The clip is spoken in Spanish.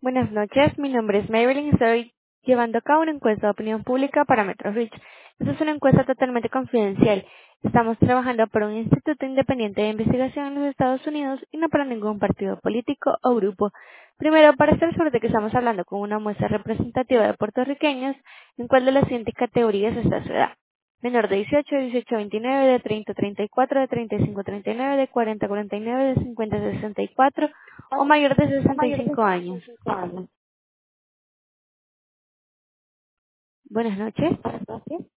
Buenas noches, mi nombre es Marilyn y estoy llevando a cabo una encuesta de opinión pública para MetroReach. Esta es una encuesta totalmente confidencial. Estamos trabajando por un instituto independiente de investigación en los Estados Unidos y no para ningún partido político o grupo. Primero, para estar seguro de que estamos hablando con una muestra representativa de puertorriqueños, ¿en cuál de las siguientes categorías está su edad? Menor de 18, 18 a 29, de 30 a 34, de 35 a 39, de 40 a 49, de 50 a 64 o mayor de O mayor de 65 años. 65 años. Buenas noches. Buenas noches.